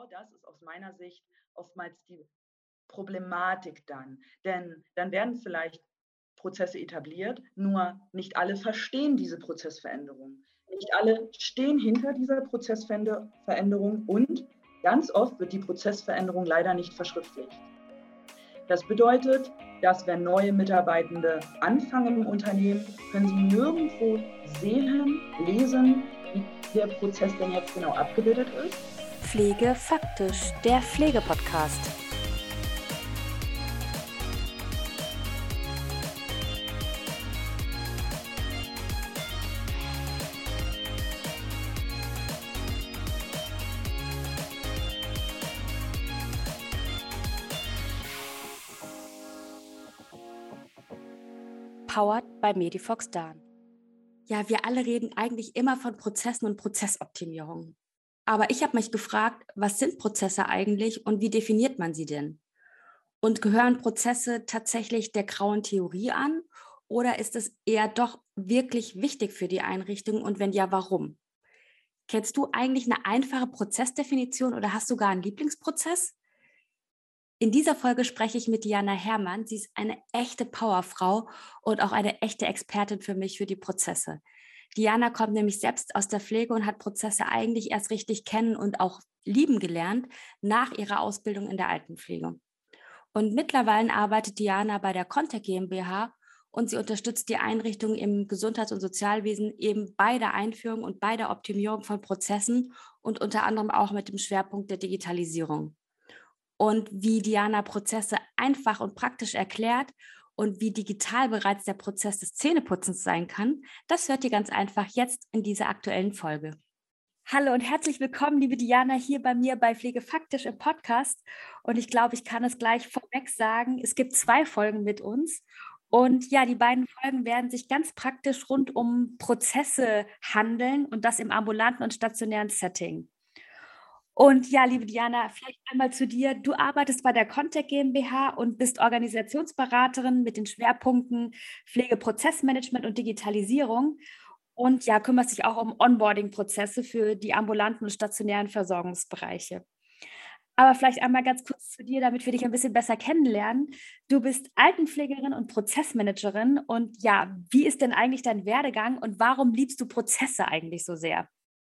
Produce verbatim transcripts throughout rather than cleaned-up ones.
genau das ist aus meiner Sicht oftmals die Problematik dann. Denn dann werden vielleicht Prozesse etabliert, nur nicht alle verstehen diese Prozessveränderung. Nicht alle stehen hinter dieser Prozessveränderung und ganz oft wird die Prozessveränderung leider nicht verschriftlicht. Das bedeutet, dass wenn neue Mitarbeitende anfangen im Unternehmen, können sie nirgendwo sehen, lesen, wie der Prozess denn jetzt genau abgebildet ist. Pflege faktisch, der Pflegepodcast. Powered by Medifox Dan. Ja, wir alle reden eigentlich immer von Prozessen und Prozessoptimierung. Aber ich habe mich gefragt, was sind Prozesse eigentlich und wie definiert man sie denn? Und gehören Prozesse tatsächlich der grauen Theorie an oder ist es eher doch wirklich wichtig für die Einrichtung und wenn ja, warum? Kennst du eigentlich eine einfache Prozessdefinition oder hast du gar einen Lieblingsprozess? In dieser Folge spreche ich mit Diana Herrmann. Sie ist eine echte Powerfrau und auch eine echte Expertin für mich für die Prozesse. Diana kommt nämlich selbst aus der Pflege und hat Prozesse eigentlich erst richtig kennen und auch lieben gelernt nach ihrer Ausbildung in der Altenpflege. Und mittlerweile arbeitet Diana bei der Contec GmbH und sie unterstützt die Einrichtungen im Gesundheits- und Sozialwesen eben bei der Einführung und bei der Optimierung von Prozessen und unter anderem auch mit dem Schwerpunkt der Digitalisierung. Und wie Diana Prozesse einfach und praktisch erklärt und wie digital bereits der Prozess des Zähneputzens sein kann, das hört ihr ganz einfach jetzt in dieser aktuellen Folge. Hallo und herzlich willkommen, liebe Diana, hier bei mir bei Pflege faktisch im Podcast. Und ich glaube, ich kann es gleich vorweg sagen, es gibt zwei Folgen mit uns. Und ja, die beiden Folgen werden sich ganz praktisch rund um Prozesse handeln und das im ambulanten und stationären Setting. Und ja, liebe Diana, vielleicht einmal zu dir. Du arbeitest bei der Contec GmbH und bist Organisationsberaterin mit den Schwerpunkten Pflegeprozessmanagement und Digitalisierung und ja, kümmerst dich auch um Onboarding-Prozesse für die ambulanten und stationären Versorgungsbereiche. Aber vielleicht einmal ganz kurz zu dir, damit wir dich ein bisschen besser kennenlernen. Du bist Altenpflegerin und Prozessmanagerin und ja, wie ist denn eigentlich dein Werdegang und warum liebst du Prozesse eigentlich so sehr?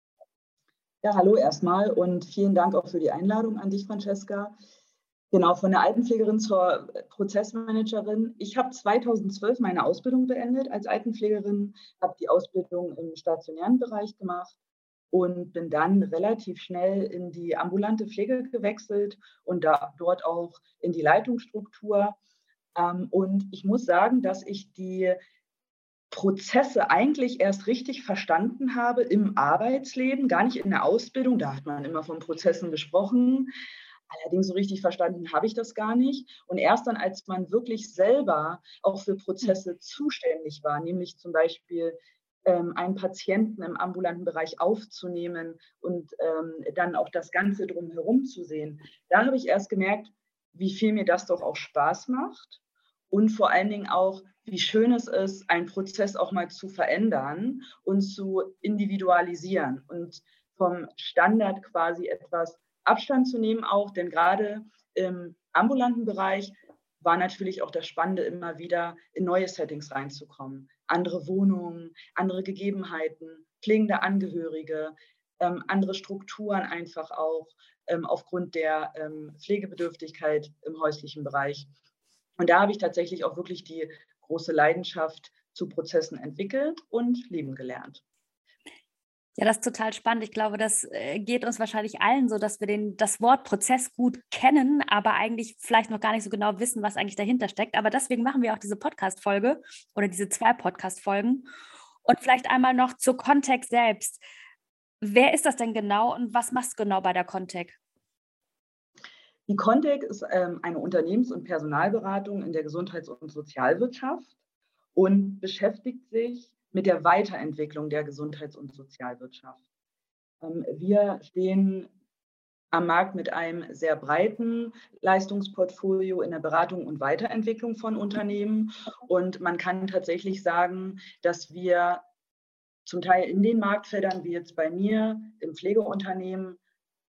Ja, hallo erstmal und vielen Dank auch für die Einladung an dich, Francesca. Genau, von der Altenpflegerin zur Prozessmanagerin. Ich habe zweitausendzwölf meine Ausbildung beendet als Altenpflegerin, habe die Ausbildung im stationären Bereich gemacht und bin dann relativ schnell in die ambulante Pflege gewechselt und da, dort auch in die Leitungsstruktur. Ähm, und ich muss sagen, dass ich die Prozesse eigentlich erst richtig verstanden habe im Arbeitsleben, gar nicht in der Ausbildung. Da hat man immer von Prozessen gesprochen. Allerdings so richtig verstanden habe ich das gar nicht. Und erst dann, als man wirklich selber auch für Prozesse zuständig war, nämlich zum Beispiel ähm, einen Patienten im ambulanten Bereich aufzunehmen und ähm, dann auch das Ganze drumherum zu sehen, da habe ich erst gemerkt, wie viel mir das doch auch Spaß macht. Und vor allen Dingen auch, wie schön es ist, einen Prozess auch mal zu verändern und zu individualisieren und vom Standard quasi etwas Abstand zu nehmen auch, denn gerade im ambulanten Bereich war natürlich auch das Spannende, immer wieder in neue Settings reinzukommen. Andere Wohnungen, andere Gegebenheiten, pflegende Angehörige, ähm, andere Strukturen einfach auch ähm, aufgrund der ähm, Pflegebedürftigkeit im häuslichen Bereich. Und da habe ich tatsächlich auch wirklich die große Leidenschaft zu Prozessen entwickelt und lieben gelernt. Ja, das ist total spannend. Ich glaube, das äh, geht uns wahrscheinlich allen so, dass wir den, das Wort Prozess gut kennen, aber eigentlich vielleicht noch gar nicht so genau wissen, was eigentlich dahinter steckt. Aber deswegen machen wir auch diese Podcast-Folge oder diese zwei Podcast-Folgen. Und vielleicht einmal noch zur Contec selbst. Wer ist das denn genau und was machst du genau bei der Contec? Die Contec ist ähm, eine Unternehmens- und Personalberatung in der Gesundheits- und Sozialwirtschaft und beschäftigt sich mit der Weiterentwicklung der Gesundheits- und Sozialwirtschaft. Ähm, wir stehen am Markt mit einem sehr breiten Leistungsportfolio in der Beratung und Weiterentwicklung von Unternehmen. Und man kann tatsächlich sagen, dass wir zum Teil in den Marktfeldern, wie jetzt bei mir im Pflegeunternehmen,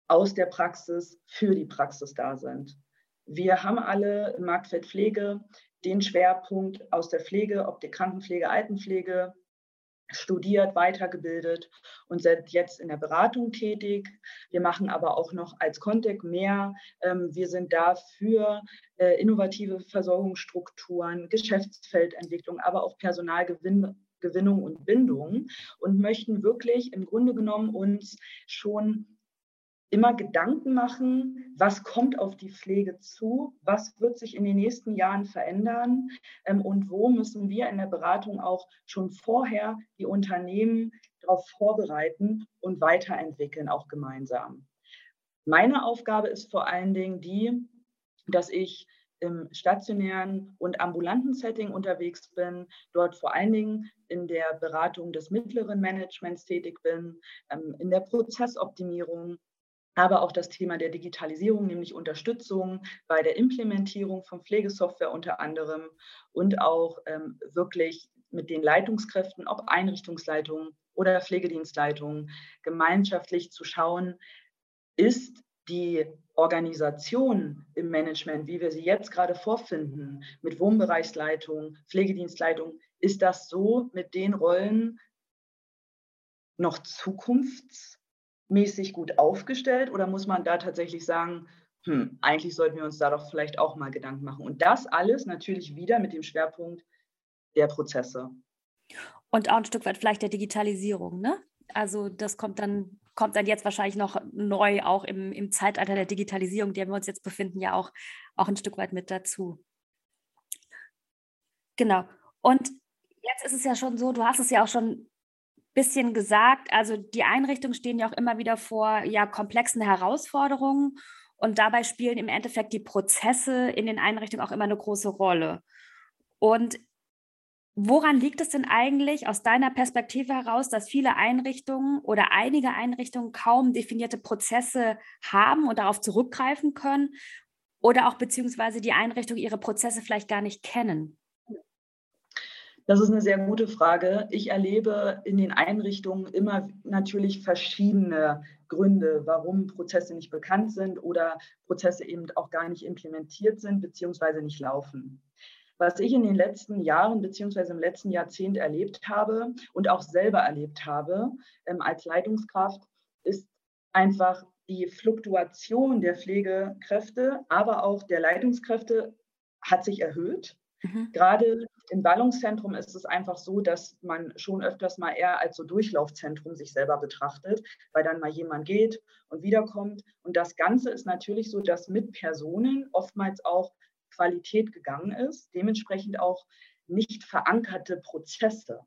aus der Praxis für die Praxis da sind. Wir haben alle im Marktfeld Pflege den Schwerpunkt aus der Pflege, ob die Krankenpflege, Altenpflege, studiert, weitergebildet und sind jetzt in der Beratung tätig. Wir machen aber auch noch als Contec mehr. Wir sind da für innovative Versorgungsstrukturen, Geschäftsfeldentwicklung, aber auch Personalgewinnung und Bindung und möchten wirklich im Grunde genommen uns schon immer Gedanken machen, was kommt auf die Pflege zu, was wird sich in den nächsten Jahren verändern ähm, und wo müssen wir in der Beratung auch schon vorher die Unternehmen darauf vorbereiten und weiterentwickeln, auch gemeinsam. Meine Aufgabe ist vor allen Dingen die, dass ich im stationären und ambulanten Setting unterwegs bin, dort vor allen Dingen in der Beratung des mittleren Managements tätig bin, ähm, in der Prozessoptimierung, aber auch das Thema der Digitalisierung, nämlich Unterstützung bei der Implementierung von Pflegesoftware unter anderem und auch ähm, wirklich mit den Leitungskräften, ob Einrichtungsleitungen oder Pflegedienstleitungen, gemeinschaftlich zu schauen, ist die Organisation im Management, wie wir sie jetzt gerade vorfinden, mit Wohnbereichsleitung, Pflegedienstleitung, ist das so mit den Rollen noch zukunftsmäßig gut aufgestellt oder muss man da tatsächlich sagen, hm, eigentlich sollten wir uns da doch vielleicht auch mal Gedanken machen? Und das alles natürlich wieder mit dem Schwerpunkt der Prozesse. Und auch ein Stück weit vielleicht der Digitalisierung, ne? Also das kommt dann, kommt dann jetzt wahrscheinlich noch neu, auch im, im Zeitalter der Digitalisierung, in der wir uns jetzt befinden, ja auch, auch ein Stück weit mit dazu. Genau. Und jetzt ist es ja schon so, du hast es ja auch schon ein bisschen gesagt, also die Einrichtungen stehen ja auch immer wieder vor ja, komplexen Herausforderungen und dabei spielen im Endeffekt die Prozesse in den Einrichtungen auch immer eine große Rolle. Und woran liegt es denn eigentlich aus deiner Perspektive heraus, dass viele Einrichtungen oder einige Einrichtungen kaum definierte Prozesse haben und darauf zurückgreifen können oder auch beziehungsweise die Einrichtungen ihre Prozesse vielleicht gar nicht kennen? Das ist eine sehr gute Frage. Ich erlebe in den Einrichtungen immer natürlich verschiedene Gründe, warum Prozesse nicht bekannt sind oder Prozesse eben auch gar nicht implementiert sind beziehungsweise nicht laufen. Was ich in den letzten Jahren beziehungsweise im letzten Jahrzehnt erlebt habe und auch selber erlebt habe ähm, als Leitungskraft, ist einfach die Fluktuation der Pflegekräfte, aber auch der Leitungskräfte hat sich erhöht. Mhm. Gerade im Ballungszentrum ist es einfach so, dass man schon öfters mal eher als so Durchlaufzentrum sich selber betrachtet, weil dann mal jemand geht und wiederkommt. Und das Ganze ist natürlich so, dass mit Personen oftmals auch Qualität gegangen ist, dementsprechend auch nicht verankerte Prozesse.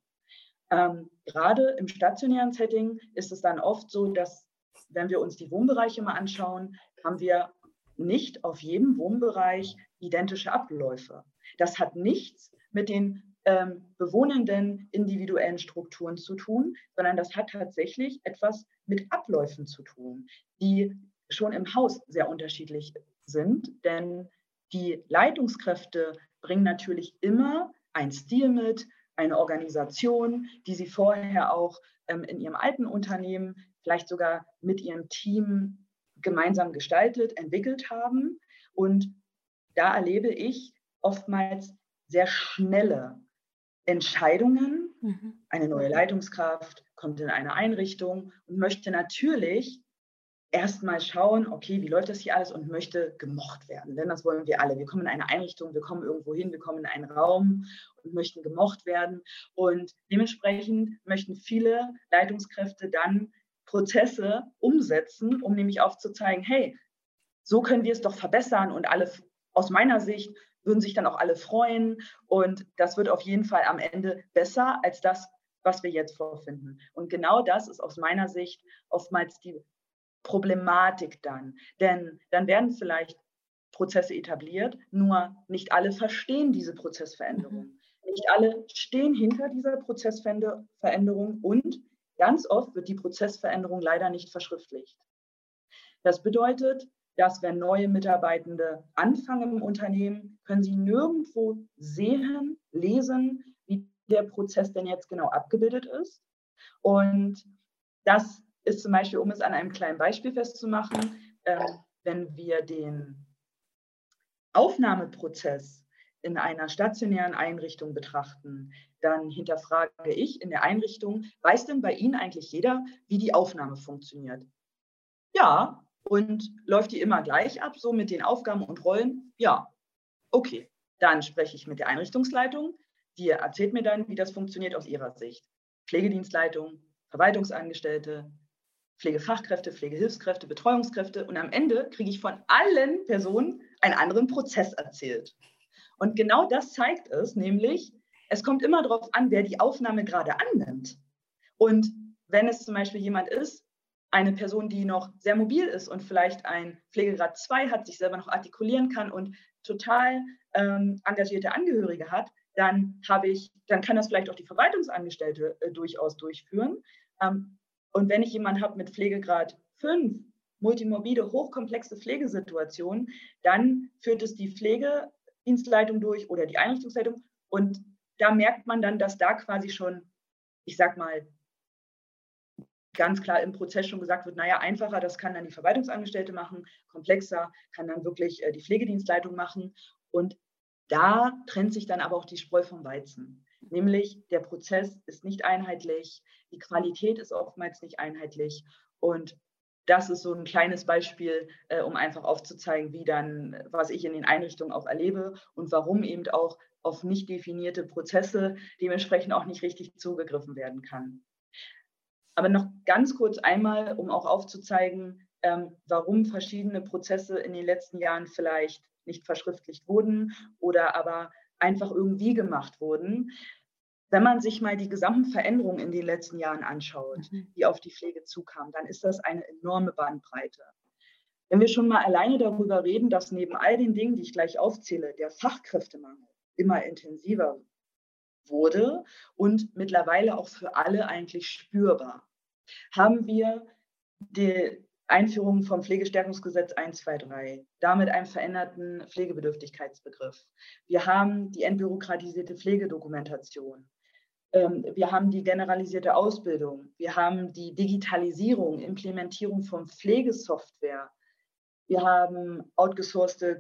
Ähm, gerade im stationären Setting ist es dann oft so, dass, wenn wir uns die Wohnbereiche mal anschauen, haben wir nicht auf jedem Wohnbereich identische Abläufe. Das hat nichts mit den ähm, bewohnenden individuellen Strukturen zu tun, sondern das hat tatsächlich etwas mit Abläufen zu tun, die schon im Haus sehr unterschiedlich sind, denn die Leitungskräfte bringen natürlich immer einen Stil mit, eine Organisation, die sie vorher auch ähm, in ihrem alten Unternehmen, vielleicht sogar mit ihrem Team gemeinsam gestaltet, entwickelt haben. Und da erlebe ich oftmals sehr schnelle Entscheidungen. Mhm. Eine neue Leitungskraft kommt in eine Einrichtung und möchte natürlich erstmal schauen, okay, wie läuft das hier alles und möchte gemocht werden, denn das wollen wir alle. Wir kommen in eine Einrichtung, wir kommen irgendwo hin, wir kommen in einen Raum und möchten gemocht werden und dementsprechend möchten viele Leitungskräfte dann Prozesse umsetzen, um nämlich aufzuzeigen, hey, so können wir es doch verbessern und alle, aus meiner Sicht, würden sich dann auch alle freuen und das wird auf jeden Fall am Ende besser als das, was wir jetzt vorfinden. Und genau das ist aus meiner Sicht oftmals die Problematik dann. Denn dann werden vielleicht Prozesse etabliert, nur nicht alle verstehen diese Prozessveränderung. Mhm. Nicht alle stehen hinter dieser Prozessveränderung und ganz oft wird die Prozessveränderung leider nicht verschriftlicht. Das bedeutet, dass wenn neue Mitarbeitende anfangen im Unternehmen, können sie nirgendwo sehen, lesen, wie der Prozess denn jetzt genau abgebildet ist. Und das ist zum Beispiel, um es an einem kleinen Beispiel festzumachen, äh, wenn wir den Aufnahmeprozess in einer stationären Einrichtung betrachten, dann hinterfrage ich in der Einrichtung, weiß denn bei Ihnen eigentlich jeder, wie die Aufnahme funktioniert? Ja. Und läuft die immer gleich ab, so mit den Aufgaben und Rollen? Ja. Okay, dann spreche ich mit der Einrichtungsleitung. Die erzählt mir dann, wie das funktioniert aus ihrer Sicht. Pflegedienstleitung, Verwaltungsangestellte, Pflegefachkräfte, Pflegehilfskräfte, Betreuungskräfte. Und am Ende kriege ich von allen Personen einen anderen Prozess erzählt. Und genau das zeigt es, nämlich, es kommt immer darauf an, wer die Aufnahme gerade annimmt. Und wenn es zum Beispiel jemand ist, eine Person, die noch sehr mobil ist und vielleicht ein Pflegegrad zwei hat, sich selber noch artikulieren kann und total ähm, engagierte Angehörige hat, dann habe ich, dann kann das vielleicht auch die Verwaltungsangestellte äh, durchaus durchführen. Ähm, und wenn ich jemanden habe mit Pflegegrad fünf, multimorbide, hochkomplexe Pflegesituationen, dann führt es die Pflegedienstleitung durch oder die Einrichtungsleitung. Und da merkt man dann, dass da quasi schon, ich sag mal, ganz klar im Prozess schon gesagt wird, naja, einfacher, das kann dann die Verwaltungsangestellte machen, komplexer kann dann wirklich äh, die Pflegedienstleitung machen. Und da trennt sich dann aber auch die Spreu vom Weizen. Nämlich der Prozess ist nicht einheitlich, die Qualität ist oftmals nicht einheitlich. Und das ist so ein kleines Beispiel, äh, um einfach aufzuzeigen, wie dann, was ich in den Einrichtungen auch erlebe und warum eben auch auf nicht definierte Prozesse dementsprechend auch nicht richtig zugegriffen werden kann. Aber noch ganz kurz einmal, um auch aufzuzeigen, ähm, warum verschiedene Prozesse in den letzten Jahren vielleicht nicht verschriftlicht wurden oder aber einfach irgendwie gemacht wurden. Wenn man sich mal die gesamten Veränderungen in den letzten Jahren anschaut, Mhm. die auf die Pflege zukamen, dann ist das eine enorme Bandbreite. Wenn wir schon mal alleine darüber reden, dass neben all den Dingen, die ich gleich aufzähle, der Fachkräftemangel immer intensiver wurde und mittlerweile auch für alle eigentlich spürbar, haben wir die Einführung vom Pflegestärkungsgesetz eins, zwei, drei, damit einem veränderten Pflegebedürftigkeitsbegriff. Wir haben die entbürokratisierte Pflegedokumentation. Ähm, wir haben die generalisierte Ausbildung. Wir haben die Digitalisierung, Implementierung von Pflegesoftware. Wir haben outgesourcete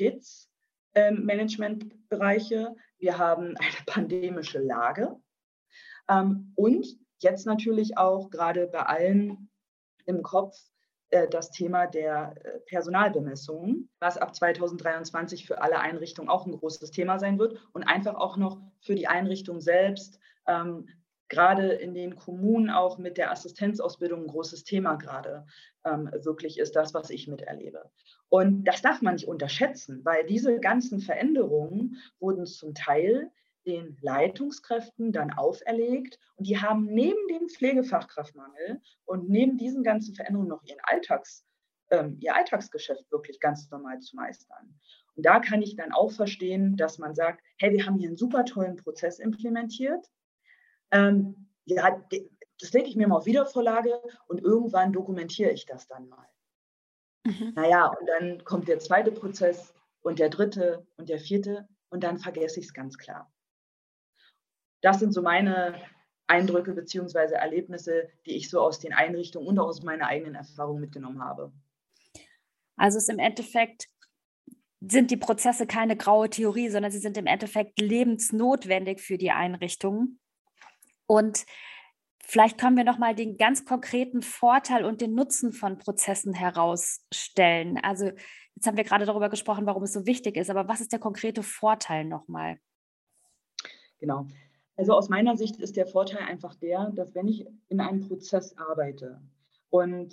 Qualitätsmanagementbereiche. Wir haben eine pandemische Lage. Und jetzt natürlich auch gerade bei allen im Kopf das Thema der Personalbemessungen, was ab zweitausenddreiundzwanzig für alle Einrichtungen auch ein großes Thema sein wird und einfach auch noch für die Einrichtung selbst, ähm, gerade in den Kommunen auch mit der Assistenzausbildung ein großes Thema gerade ähm, wirklich ist, das, was ich miterlebe. Und das darf man nicht unterschätzen, weil diese ganzen Veränderungen wurden zum Teil den Leitungskräften dann auferlegt und die haben neben dem Pflegefachkraftmangel und neben diesen ganzen Veränderungen noch ihren Alltags, ähm, ihr Alltagsgeschäft wirklich ganz normal zu meistern. Und da kann ich dann auch verstehen, dass man sagt, hey, wir haben hier einen super tollen Prozess implementiert. Ähm, ja, das lege ich mir mal auf Wiedervorlage und irgendwann dokumentiere ich das dann mal. Mhm. Naja, und dann kommt der zweite Prozess und der dritte und der vierte und dann vergesse ich es ganz klar. Das sind so meine Eindrücke bzw. Erlebnisse, die ich so aus den Einrichtungen und auch aus meiner eigenen Erfahrung mitgenommen habe. Also es ist im Endeffekt, sind die Prozesse keine graue Theorie, sondern sie sind im Endeffekt lebensnotwendig für die Einrichtungen. Und vielleicht können wir nochmal den ganz konkreten Vorteil und den Nutzen von Prozessen herausstellen. Also jetzt haben wir gerade darüber gesprochen, warum es so wichtig ist, aber was ist der konkrete Vorteil nochmal? Genau. Also aus meiner Sicht ist der Vorteil einfach der, dass wenn ich in einem Prozess arbeite und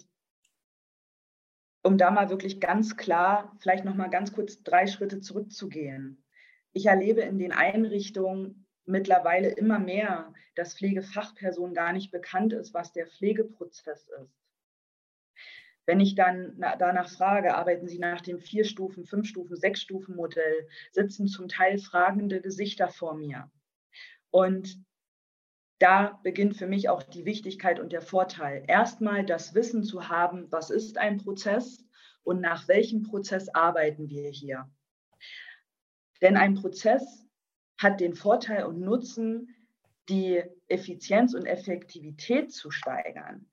um da mal wirklich ganz klar, vielleicht noch mal ganz kurz drei Schritte zurückzugehen. Ich erlebe in den Einrichtungen mittlerweile immer mehr, dass Pflegefachpersonen gar nicht bekannt ist, was der Pflegeprozess ist. Wenn ich dann danach frage, arbeiten Sie nach dem Vier-Stufen-, Fünf-Stufen-, Sechs-Stufen-Modell, sitzen zum Teil fragende Gesichter vor mir. Und da beginnt für mich auch die Wichtigkeit und der Vorteil. Erstmal das Wissen zu haben, was ist ein Prozess und nach welchem Prozess arbeiten wir hier. Denn ein Prozess hat den Vorteil und Nutzen, die Effizienz und Effektivität zu steigern.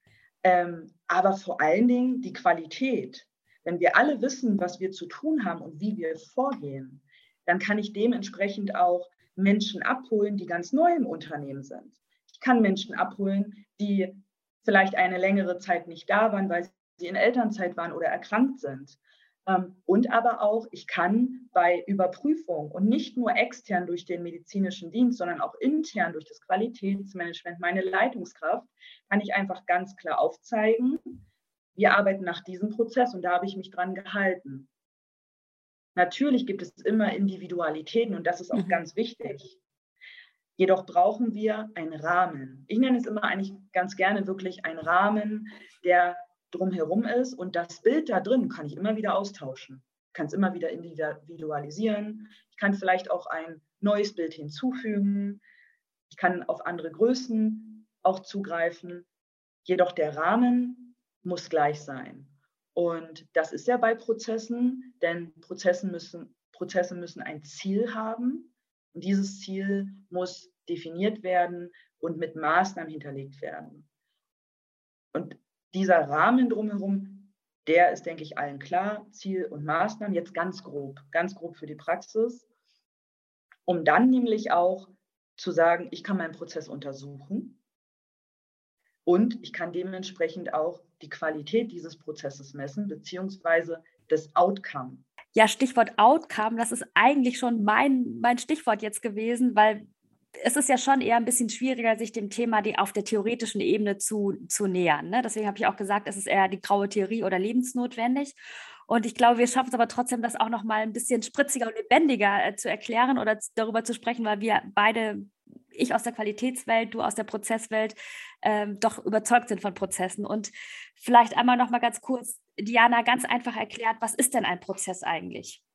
Ähm, aber vor allen Dingen die Qualität. Wenn wir alle wissen, was wir zu tun haben und wie wir vorgehen, dann kann ich dementsprechend auch Menschen abholen, die ganz neu im Unternehmen sind. Ich kann Menschen abholen, die vielleicht eine längere Zeit nicht da waren, weil sie in Elternzeit waren oder erkrankt sind. Und aber auch, ich kann bei Überprüfung und nicht nur extern durch den medizinischen Dienst, sondern auch intern durch das Qualitätsmanagement, meine Leitungskraft, kann ich einfach ganz klar aufzeigen, wir arbeiten nach diesem Prozess und da habe ich mich dran gehalten. Natürlich gibt es immer Individualitäten und das ist auch mhm. ganz wichtig. Jedoch brauchen wir einen Rahmen. Ich nenne es immer eigentlich ganz gerne wirklich einen Rahmen, der drumherum ist und das Bild da drin kann ich immer wieder austauschen. Ich kann es immer wieder individualisieren. Ich kann vielleicht auch ein neues Bild hinzufügen. Ich kann auf andere Größen auch zugreifen. Jedoch der Rahmen muss gleich sein. Und das ist ja bei Prozessen, denn Prozessen müssen, Prozesse müssen ein Ziel haben. Und dieses Ziel muss definiert werden und mit Maßnahmen hinterlegt werden. Und dieser Rahmen drumherum, der ist, denke ich, allen klar, Ziel und Maßnahmen, jetzt ganz grob, ganz grob für die Praxis, um dann nämlich auch zu sagen, ich kann meinen Prozess untersuchen und ich kann dementsprechend auch die Qualität dieses Prozesses messen, beziehungsweise das Outcome. Ja, Stichwort Outcome, das ist eigentlich schon mein, mein Stichwort jetzt gewesen, weil es ist ja schon eher ein bisschen schwieriger, sich dem Thema die auf der theoretischen Ebene zu, zu nähern. Ne? Deswegen habe ich auch gesagt, es ist eher die graue Theorie oder lebensnotwendig. Und ich glaube, wir schaffen es aber trotzdem, das auch noch mal ein bisschen spritziger und lebendiger äh, zu erklären oder z- darüber zu sprechen, weil wir beide, ich aus der Qualitätswelt, du aus der Prozesswelt, ähm, doch überzeugt sind von Prozessen. Und vielleicht einmal noch mal ganz kurz, Diana, ganz einfach erklärt, was ist denn ein Prozess eigentlich?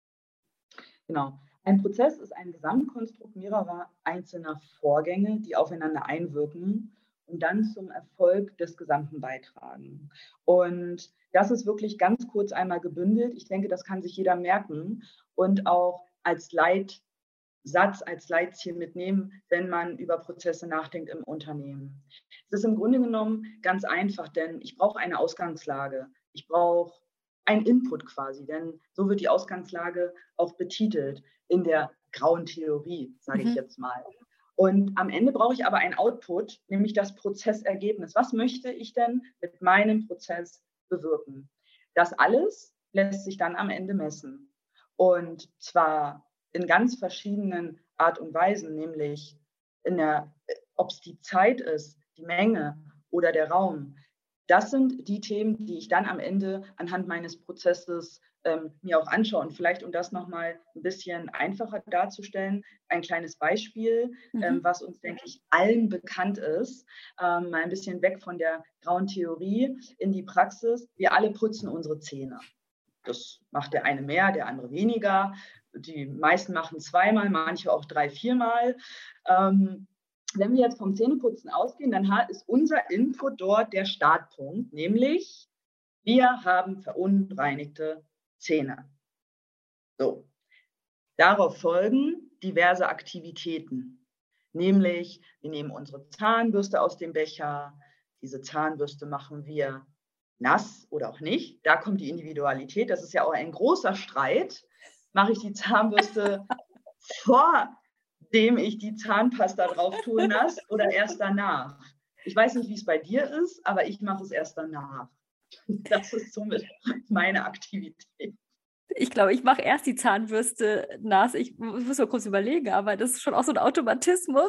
Genau. Ein Prozess ist ein Gesamtkonstrukt mehrerer einzelner Vorgänge, die aufeinander einwirken und dann zum Erfolg des Gesamten beitragen. Und das ist wirklich ganz kurz einmal gebündelt. Ich denke, das kann sich jeder merken und auch als Leitsatz, als Leitziel mitnehmen, wenn man über Prozesse nachdenkt im Unternehmen. Es ist im Grunde genommen ganz einfach, denn ich brauche eine Ausgangslage. Ich brauche ein Input quasi, denn so wird die Ausgangslage auch betitelt in der grauen Theorie, sage mhm. ich jetzt mal. Und am Ende brauche ich aber ein Output, nämlich das Prozessergebnis. Was möchte ich denn mit meinem Prozess bewirken? Das alles lässt sich dann am Ende messen. Und zwar in ganz verschiedenen Art und Weisen, nämlich in der, ob es die Zeit ist, die Menge oder der Raum. Das sind die Themen, die ich dann am Ende anhand meines Prozesses ähm, mir auch anschaue. Und vielleicht, um das nochmal ein bisschen einfacher darzustellen, ein kleines Beispiel, mhm. ähm, was uns, denke ich, allen bekannt ist, ähm, mal ein bisschen weg von der grauen Theorie in die Praxis. Wir alle putzen unsere Zähne. Das macht der eine mehr, der andere weniger. Die meisten machen zweimal, manche auch drei, viermal. Ähm, Wenn wir jetzt vom Zähneputzen ausgehen, dann ist unser Input dort der Startpunkt, nämlich wir haben verunreinigte Zähne. So. Darauf folgen diverse Aktivitäten, nämlich wir nehmen unsere Zahnbürste aus dem Becher, diese Zahnbürste machen wir nass oder auch nicht. Da kommt die Individualität, das ist ja auch ein großer Streit. Mache ich die Zahnbürste vor dem ich die Zahnpasta drauf tun lasse oder erst danach. Ich weiß nicht, wie es bei dir ist, aber ich mache es erst danach. Das ist somit meine Aktivität. Ich glaube, ich mache erst die Zahnbürste nass. Ich muss mal kurz überlegen, aber das ist schon auch so ein Automatismus.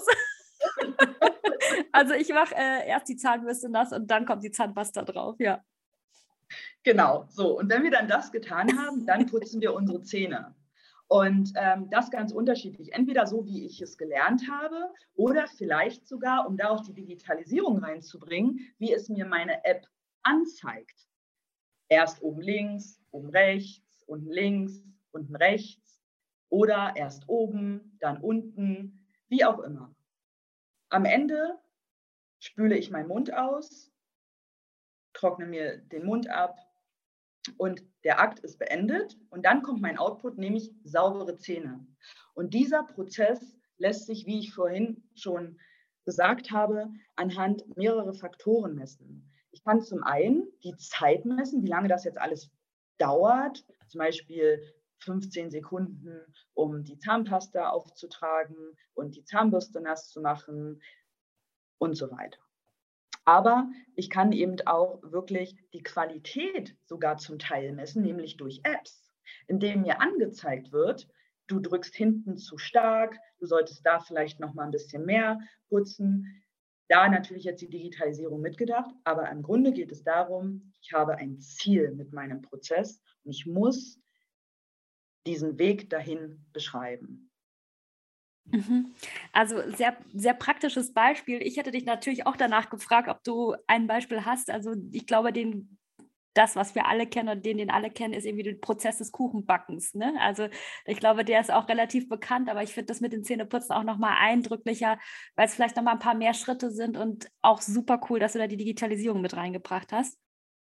Also ich mache äh, erst die Zahnbürste nass und dann kommt die Zahnpasta drauf, ja. Genau, so. Und wenn wir dann das getan haben, dann putzen wir unsere Zähne. Und ähm, das ganz unterschiedlich, entweder so, wie ich es gelernt habe oder vielleicht sogar, um da auch die Digitalisierung reinzubringen, wie es mir meine App anzeigt. Erst oben links, oben rechts, unten links, unten rechts oder erst oben, dann unten, wie auch immer. Am Ende spüle ich meinen Mund aus, trockne mir den Mund ab, und der Akt ist beendet und dann kommt mein Output, nämlich saubere Zähne. Und dieser Prozess lässt sich, wie ich vorhin schon gesagt habe, anhand mehrerer Faktoren messen. Ich Ich kann zum einen die Zeit messen, wie lange das jetzt alles dauert, zum Beispiel fünfzehn Sekunden, um die Zahnpasta aufzutragen und die Zahnbürste nass zu machen und so weiter. Aber ich kann eben auch wirklich die Qualität sogar zum Teil messen, nämlich durch Apps, in denen mir angezeigt wird, du drückst hinten zu stark, du solltest da vielleicht noch mal ein bisschen mehr putzen. Da natürlich jetzt die Digitalisierung mitgedacht, aber im Grunde geht es darum, ich habe ein Ziel mit meinem Prozess und ich muss diesen Weg dahin beschreiben. Mhm. Also sehr, sehr praktisches Beispiel. Ich hätte dich natürlich auch danach gefragt, ob du ein Beispiel hast. Also ich glaube, den, das, was wir alle kennen und den, den alle kennen, ist irgendwie der Prozess des Kuchenbackens. Ne? Also ich glaube, der ist auch relativ bekannt, aber ich finde das mit den Zähneputzen auch nochmal eindrücklicher, weil es vielleicht nochmal ein paar mehr Schritte sind und auch super cool, dass du da die Digitalisierung mit reingebracht hast.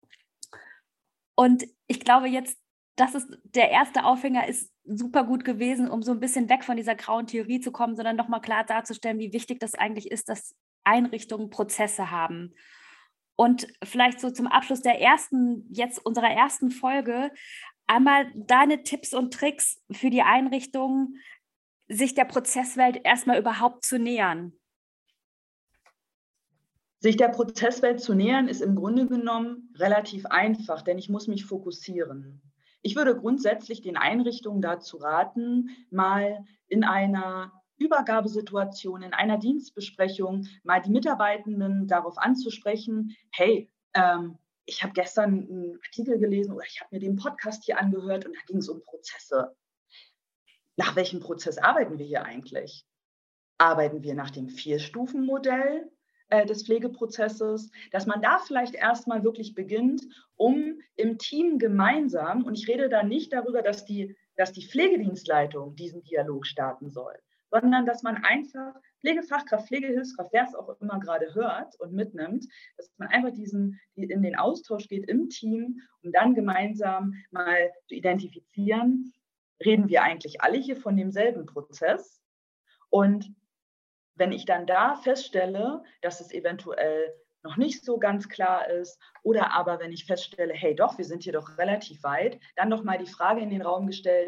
Und ich glaube jetzt, das ist der erste Aufhänger, ist super gut gewesen, um so ein bisschen weg von dieser grauen Theorie zu kommen, sondern nochmal klar darzustellen, wie wichtig das eigentlich ist, dass Einrichtungen Prozesse haben. Und vielleicht so zum Abschluss der ersten, jetzt unserer ersten Folge, einmal deine Tipps und Tricks für die Einrichtungen, sich der Prozesswelt erstmal überhaupt zu nähern. Sich der Prozesswelt zu nähern, ist im Grunde genommen relativ einfach, denn ich muss mich fokussieren. Ich würde grundsätzlich den Einrichtungen dazu raten, mal in einer Übergabesituation, in einer Dienstbesprechung mal die Mitarbeitenden darauf anzusprechen, hey, ähm, ich habe gestern einen Artikel gelesen oder ich habe mir den Podcast hier angehört und da ging es um Prozesse. Nach welchem Prozess arbeiten wir hier eigentlich? Arbeiten wir nach dem Vier-Stufen-Modell äh, des Pflegeprozesses, dass man da vielleicht erstmal wirklich beginnt, um im Team gemeinsam, und ich rede da nicht darüber, dass die, dass die Pflegedienstleitung diesen Dialog starten soll, sondern dass man einfach Pflegefachkraft, Pflegehilfskraft, wer es auch immer gerade hört und mitnimmt, dass man einfach diesen, in den Austausch geht im Team, um dann gemeinsam mal zu identifizieren, reden wir eigentlich alle hier von demselben Prozess? Und wenn ich dann da feststelle, dass es eventuell noch nicht so ganz klar ist oder aber wenn ich feststelle, hey doch, wir sind hier doch relativ weit, dann noch mal die Frage in den Raum gestellt,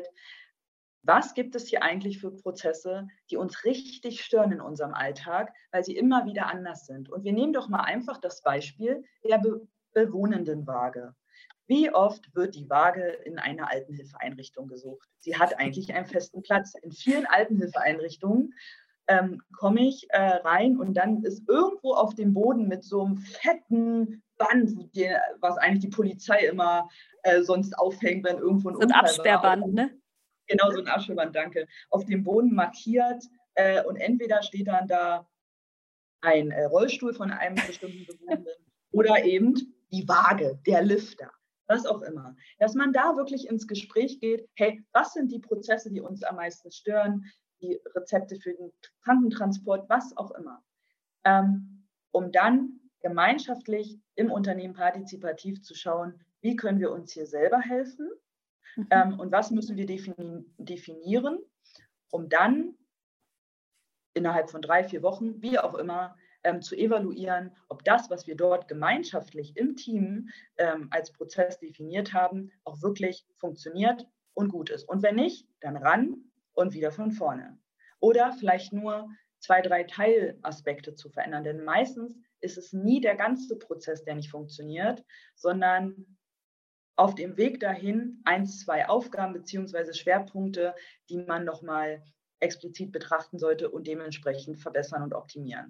was gibt es hier eigentlich für Prozesse, die uns richtig stören in unserem Alltag, weil sie immer wieder anders sind? Und wir nehmen doch mal einfach das Beispiel der Be- Bewohnendenwaage. Wie oft wird die Waage in einer Altenhilfeeinrichtung gesucht? Sie hat eigentlich einen festen Platz. In vielen Altenhilfeeinrichtungen ähm, komme ich äh, rein und dann ist irgendwo auf dem Boden mit so einem fetten Band, die, was eigentlich die Polizei immer äh, sonst aufhängt, wenn irgendwo ein So ein Unfall Absperrband, war. ne? Genau, so ein Absperrband, danke. Auf dem Boden markiert äh, und entweder steht dann da ein äh, Rollstuhl von einem bestimmten Bewohnenden oder eben die Waage, der Lifter, was auch immer. Dass man da wirklich ins Gespräch geht, hey, was sind die Prozesse, die uns am meisten stören, die Rezepte für den Krankentransport, was auch immer. Ähm, um dann gemeinschaftlich im Unternehmen partizipativ zu schauen, wie können wir uns hier selber helfen mhm. ähm, und was müssen wir defini- definieren, um dann innerhalb von drei, vier Wochen, wie auch immer, ähm, zu evaluieren, ob das, was wir dort gemeinschaftlich im Team ähm, als Prozess definiert haben, auch wirklich funktioniert und gut ist. Und wenn nicht, dann ran und wieder von vorne. Oder vielleicht nur zwei, drei Teilaspekte zu verändern. Denn meistens ist es nie der ganze Prozess, der nicht funktioniert, sondern auf dem Weg dahin eins, zwei Aufgaben beziehungsweise Schwerpunkte, die man nochmal explizit betrachten sollte und dementsprechend verbessern und optimieren.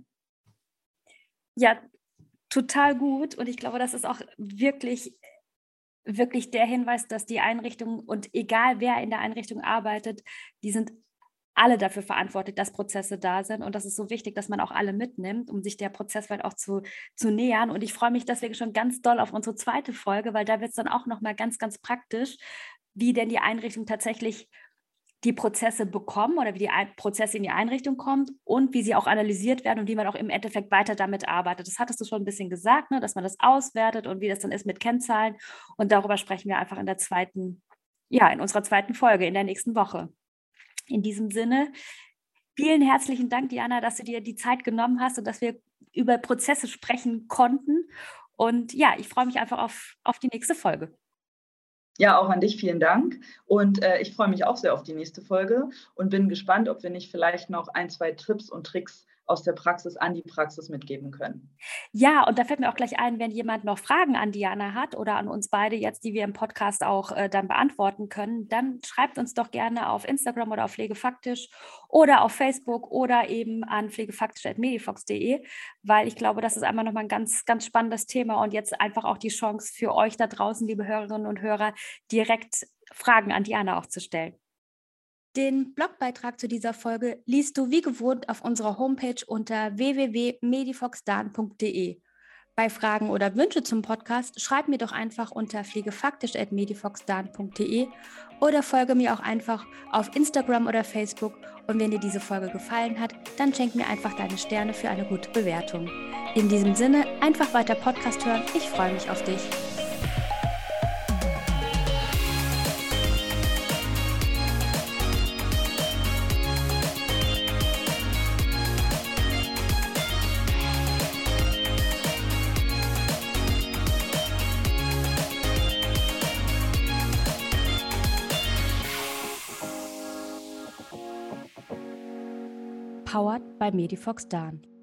Ja, total gut. Und ich glaube, das ist auch wirklich, wirklich der Hinweis, dass die Einrichtung und egal wer in der Einrichtung arbeitet, die sind alle dafür verantwortlich, dass Prozesse da sind. Und das ist so wichtig, dass man auch alle mitnimmt, um sich der Prozesswelt auch zu, zu nähern. Und ich freue mich deswegen schon ganz doll auf unsere zweite Folge, weil da wird es dann auch nochmal ganz, ganz praktisch, wie denn die Einrichtung tatsächlich die Prozesse bekommen oder wie die Prozesse in die Einrichtung kommen und wie sie auch analysiert werden und wie man auch im Endeffekt weiter damit arbeitet. Das hattest du schon ein bisschen gesagt, ne, dass man das auswertet und wie das dann ist mit Kennzahlen. Und darüber sprechen wir einfach in der zweiten, ja, in unserer zweiten Folge in der nächsten Woche. In diesem Sinne, vielen herzlichen Dank, Diana, dass du dir die Zeit genommen hast und dass wir über Prozesse sprechen konnten. Und ja, ich freue mich einfach auf, auf die nächste Folge. Ja, auch an dich vielen Dank. Und äh, ich freue mich auch sehr auf die nächste Folge und bin gespannt, ob wir nicht vielleicht noch ein, zwei Tipps und Tricks aus der Praxis an die Praxis mitgeben können. Ja, und da fällt mir auch gleich ein, wenn jemand noch Fragen an Diana hat oder an uns beide jetzt, die wir im Podcast auch äh, dann beantworten können, dann schreibt uns doch gerne auf Instagram oder auf Pflegefaktisch oder auf Facebook oder eben an pflegefaktisch at medifox punkt de, weil ich glaube, das ist einmal nochmal ein ganz, ganz spannendes Thema und jetzt einfach auch die Chance für euch da draußen, liebe Hörerinnen und Hörer, direkt Fragen an Diana auch zu stellen. Den Blogbeitrag zu dieser Folge liest du wie gewohnt auf unserer Homepage unter w w w punkt medifoxdan punkt de. Bei Fragen oder Wünsche zum Podcast schreib mir doch einfach unter pflegefaktisch at medifoxdan punkt de oder folge mir auch einfach auf Instagram oder Facebook. Und wenn dir diese Folge gefallen hat, dann schenk mir einfach deine Sterne für eine gute Bewertung. In diesem Sinne, einfach weiter Podcast hören. Ich freue mich auf dich. Powered by Medifoxdan.